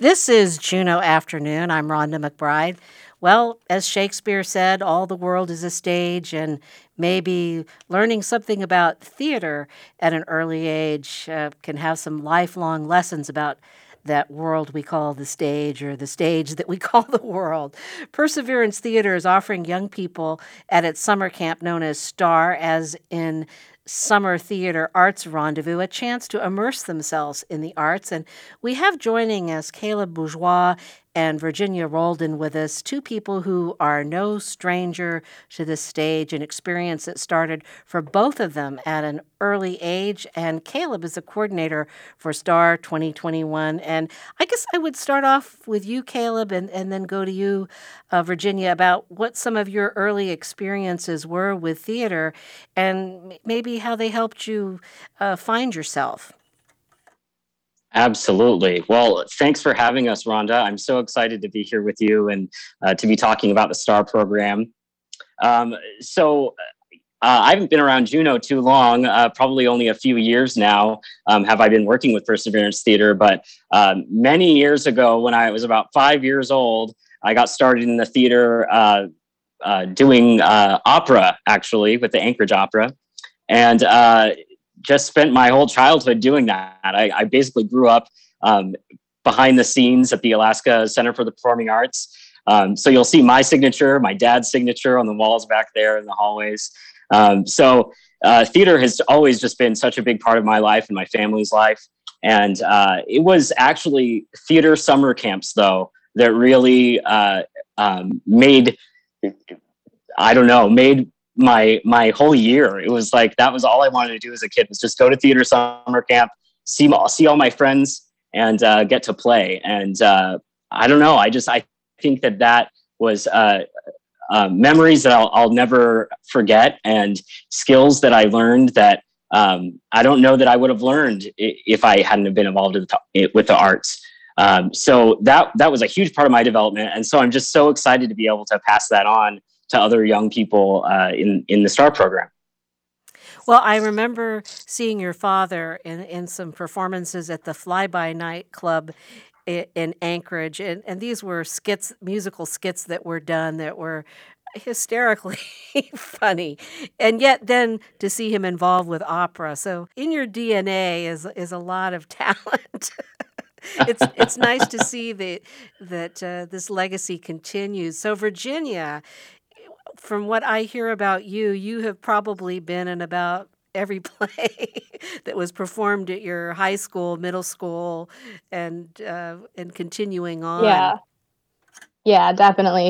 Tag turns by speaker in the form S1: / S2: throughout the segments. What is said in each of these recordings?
S1: This is Juno Afternoon. I'm Rhonda McBride. Well, as Shakespeare said, all the world is a stage, and maybe learning something about theater at an early age can have some lifelong lessons about that world we call the stage or the stage that we call the world. Perseverance Theater is offering young people at its summer camp known as STAR, as in Summer Theater Arts Rendezvous, a chance to immerse themselves in the arts. And we have joining us Caleb Bourgeois and Virginia Roldan with us, two people who are no stranger to this stage, an experience that started for both of them at an early age. And Caleb is the coordinator for STAR 2021. And I guess I would start off with you, Caleb, and then go to you, Virginia, about what some of your early experiences were with theater and maybe how they helped you find yourself.
S2: Absolutely. Well, thanks for having us, Rhonda. I'm so excited to be here with you and to be talking about the STAR program. So I haven't been around Juno too long, probably only a few years now have I been working with Perseverance Theater. But many years ago, when I was about 5 years old, I got started in the theater doing opera, actually, with the Anchorage Opera. And just spent my whole childhood doing that. I basically grew up behind the scenes at the Alaska Center for the Performing Arts. So you'll see my signature, my dad's signature on the walls back there in the hallways. So theater has always just been such a big part of my life and my family's life. And it was actually theater summer camps, though, that really made my whole year. It was like that was all I wanted to do as a kid, was just go to theater summer camp, see all my friends, and get to play. And I don't know. I think that was memories that I'll never forget, and skills that I learned that I don't know that I would have learned if I hadn't have been involved with the arts. So that was a huge part of my development, and so I'm just so excited to be able to pass that on to other young people in the STAR program.
S1: Well, I remember seeing your father in some performances at the Fly-By Night Club in Anchorage, and these were musical skits that were done that were hysterically funny, and yet then to see him involved with opera. So in your DNA is a lot of talent. It's nice to see that this legacy continues. So Virginia, from what I hear about you, you have probably been in about every play that was performed at your high school, middle school, and continuing on.
S3: Yeah, definitely.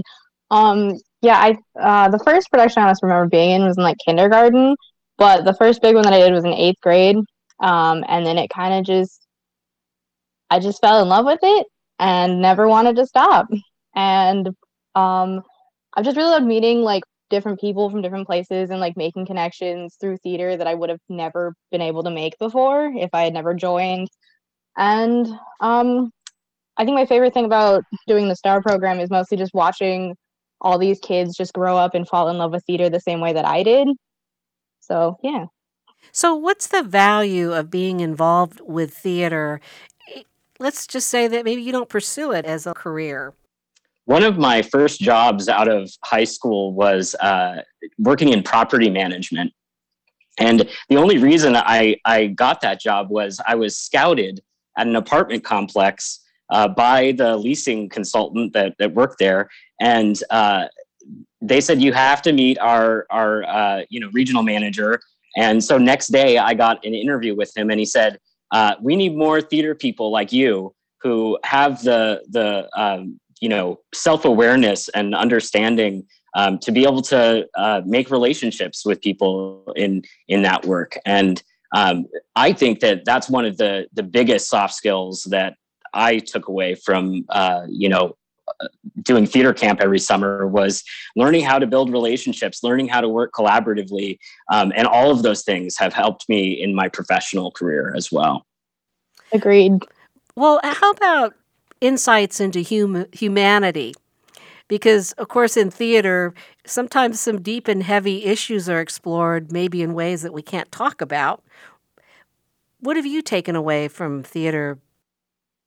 S3: The first production I just remember being in was in like kindergarten, but the first big one that I did was in 8th grade, and then it kind of I just fell in love with it and never wanted to stop. And I've just really loved meeting like different people from different places and like making connections through theater that I would have never been able to make before if I had never joined. And I think my favorite thing about doing the STAR program is mostly just watching all these kids just grow up and fall in love with theater the same way that I did. So, yeah.
S1: So what's the value of being involved with theater? Let's just say that maybe you don't pursue it as a career.
S2: One of my first jobs out of high school was working in property management. And the only reason I got that job was I was scouted at an apartment complex by the leasing consultant that worked there. And they said, you have to meet our regional manager. And so next day I got an interview with him, and he said, we need more theater people like you who have the self-awareness and understanding to be able to make relationships with people in that work. And I think that that's one of the biggest soft skills that I took away from, doing theater camp every summer, was learning how to build relationships, learning how to work collaboratively. And all of those things have helped me in my professional career as well.
S3: Agreed.
S1: Well, how about insights into humanity? Because, of course, in theater, sometimes some deep and heavy issues are explored, maybe in ways that we can't talk about. What have you taken away from theater?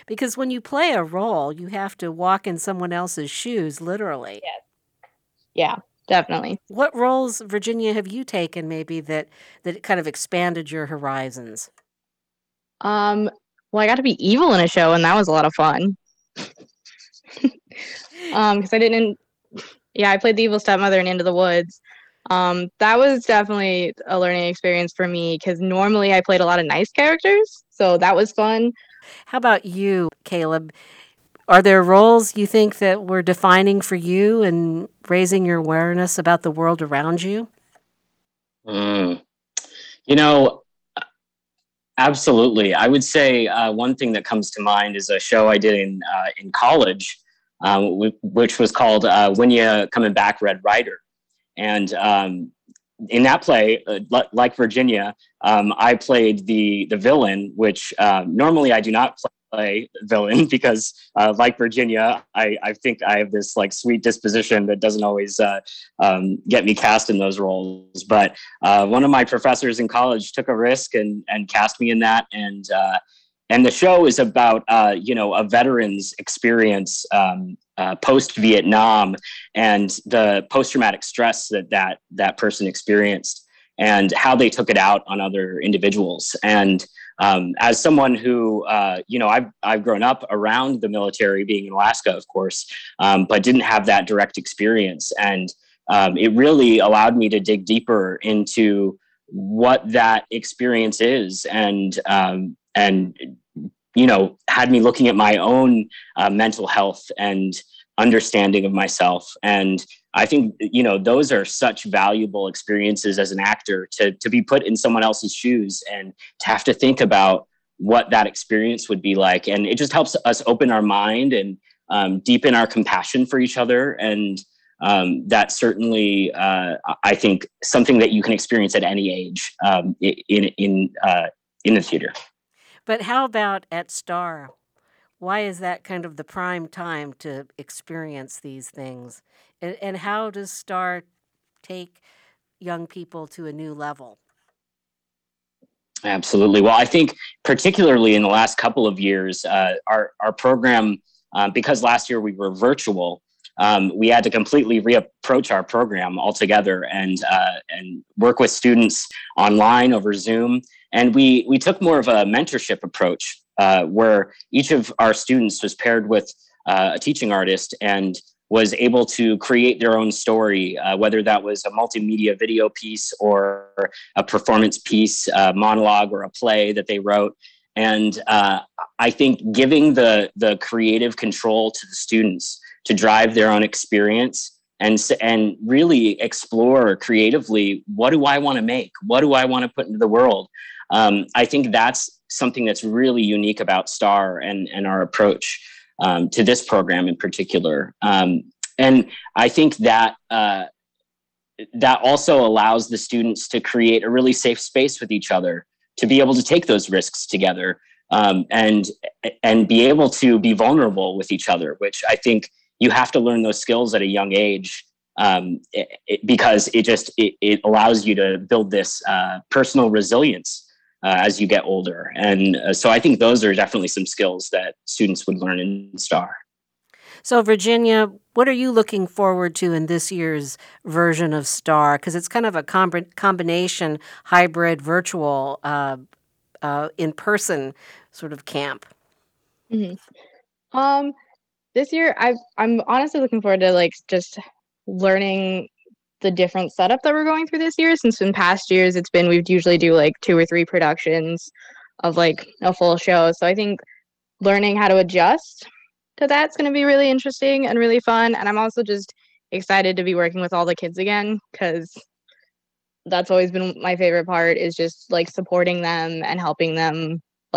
S1: Because when you play a role, you have to walk in someone else's shoes, literally.
S3: Yeah, definitely.
S1: What roles, Virginia, have you taken maybe that kind of expanded your horizons?
S3: Well, I got to be evil in a show, and that was a lot of fun. Because I played the evil stepmother in Into the Woods. That was definitely a learning experience for me because normally I played a lot of nice characters, so that was fun.
S1: How about you, Caleb? Are there roles you think that were defining for you and raising your awareness about the world around you?
S2: You know, absolutely. I would say one thing that comes to mind is a show I did in college, which was called "When You Coming Back, Red Ryder," and in that play, like Virginia, I played the villain, which normally I do not play villain because, like Virginia, I think I have this like sweet disposition that doesn't always get me cast in those roles. But one of my professors in college took a risk and cast me in that, and the show is about a veteran's experience post Vietnam and the post traumatic stress that person experienced and how they took it out on other individuals. And as someone who I've grown up around the military, being in Alaska, of course, but didn't have that direct experience, and it really allowed me to dig deeper into what that experience is, and had me looking at my own mental health and understanding of myself. And I think, those are such valuable experiences as an actor to be put in someone else's shoes and to have to think about what that experience would be like. And it just helps us open our mind and deepen our compassion for each other. And that's certainly, I think, something that you can experience at any age in the theater.
S1: But how about at Star? Why is that kind of the prime time to experience these things? And how does Star take young people to a new level?
S2: Absolutely. Well, I think particularly in the last couple of years, our program, because last year we were virtual, we had to completely reapproach our program altogether and work with students online over Zoom. And we took more of a mentorship approach where each of our students was paired with a teaching artist and was able to create their own story, whether that was a multimedia video piece or a performance piece, a monologue or a play that they wrote. And I think giving the creative control to the students to drive their own experience and really explore creatively, what do I want to make? What do I want to put into the world? I think that's something that's really unique about STAR and our approach to this program in particular. And I think that that also allows the students to create a really safe space with each other, to be able to take those risks together, and be able to be vulnerable with each other, which I think you have to learn those skills at a young age, because it allows you to build this personal resilience as you get older. And so I think those are definitely some skills that students would learn in STAR.
S1: So, Virginia, what are you looking forward to in this year's version of STAR? Because it's kind of a combination, hybrid, virtual, in-person sort of camp.
S3: Mm-hmm. This year, I'm honestly looking forward to just learning the different setup that we're going through this year. Since in past years, we'd usually do 2 or 3 productions of a full show. So I think learning how to adjust to that's going to be really interesting and really fun. And I'm also just excited to be working with all the kids again, because that's always been my favorite part, is just supporting them and helping them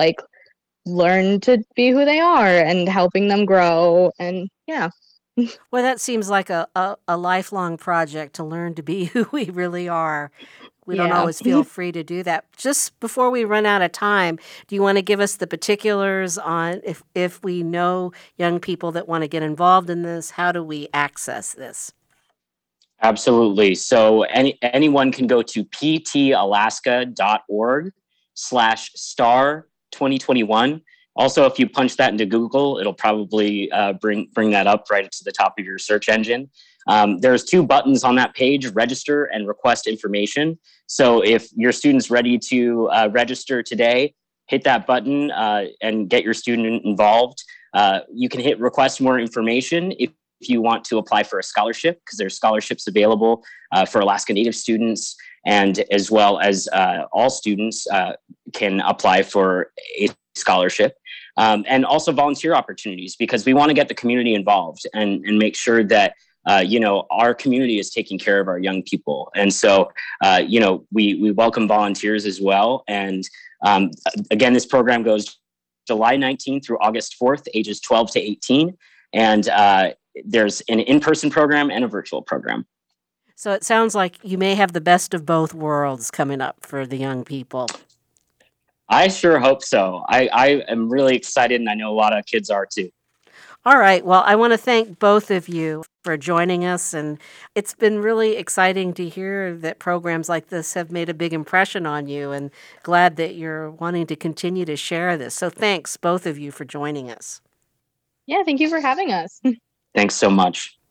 S3: learn to be who they are and helping them grow. And yeah.
S1: Well, that seems like a lifelong project, to learn to be who we really are. We don't always feel free to do that. Just before we run out of time, do you want to give us the particulars on if we know young people that want to get involved in this, how do we access this?
S2: Absolutely. So anyone can go to ptalaska.org/star 2021. Also, if you punch that into Google, it'll probably bring that up right to the top of your search engine. There's 2 buttons on that page, register and request information. So if your student's ready to register today, hit that button and get your student involved. You can hit request more information if you want to apply for a scholarship, because there's scholarships available for Alaska Native students, and as well as all students can apply for a scholarship. And also volunteer opportunities, because we want to get the community involved and make sure that our community is taking care of our young people. And so, we welcome volunteers as well. And again, this program goes July 19th through August 4th, ages 12 to 18. And there's an in-person program and a virtual program.
S1: So it sounds like you may have the best of both worlds coming up for the young people.
S2: I sure hope so. I am really excited, and I know a lot of kids are too.
S1: All right. Well, I want to thank both of you for joining us. And it's been really exciting to hear that programs like this have made a big impression on you, and glad that you're wanting to continue to share this. So thanks, both of you, for joining us.
S3: Yeah, thank you for having us.
S2: Thanks so much.